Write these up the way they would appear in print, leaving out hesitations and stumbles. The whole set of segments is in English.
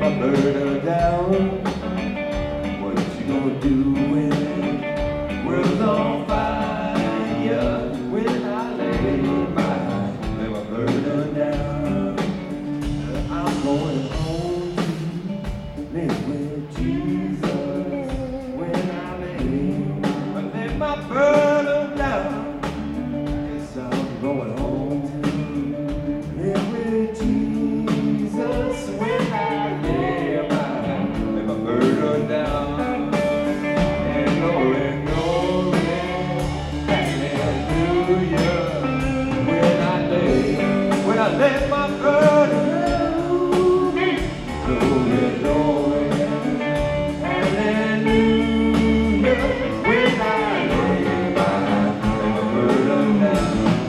my burden down. What you gonna do when the world's on fire? When I lay my burden down, I'm going home to live with Jesus. When I lay my burden down, yes, I'm going home to live with Jesus. When I lay my burden down, and glory, glory, hallelujah. When I lay my burden down, glory, glory, hallelujah. When I lay my burden down.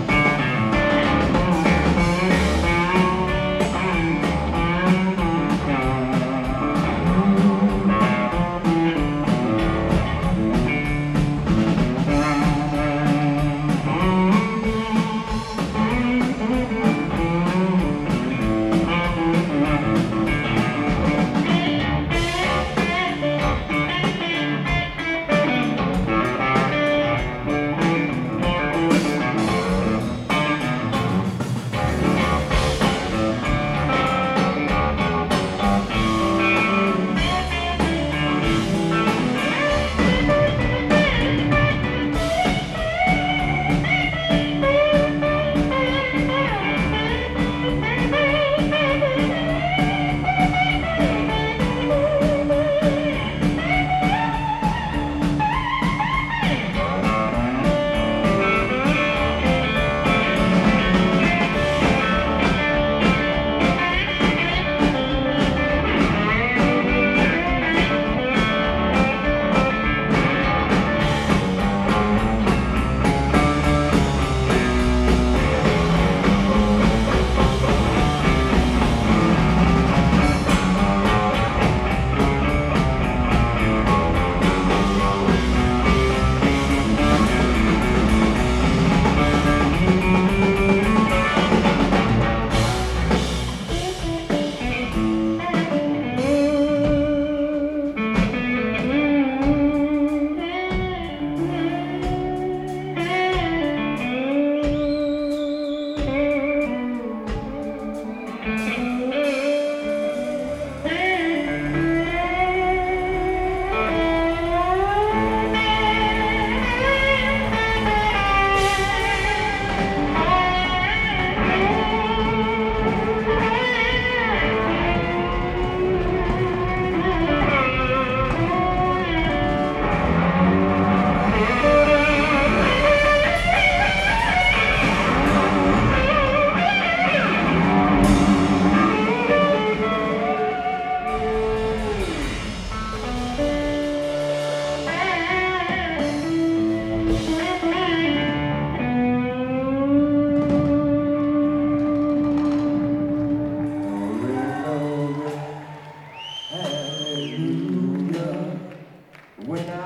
When I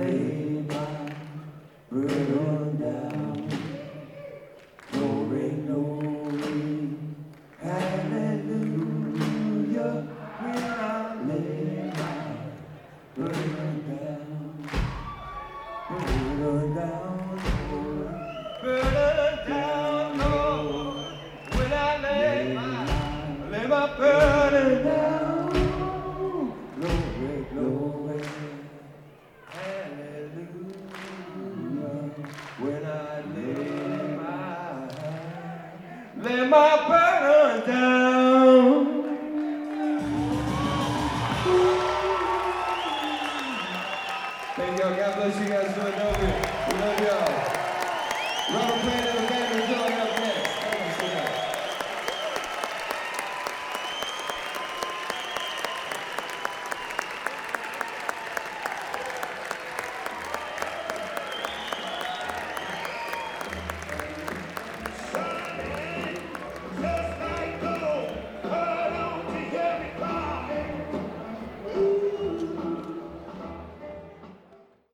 lay my burden down, glory, glory, hallelujah. When I lay my burden down, Lord. Burden down, Lord. When I lay my burden down, glory, glory. When I lay my burden down. Thank y'all. God bless you guys.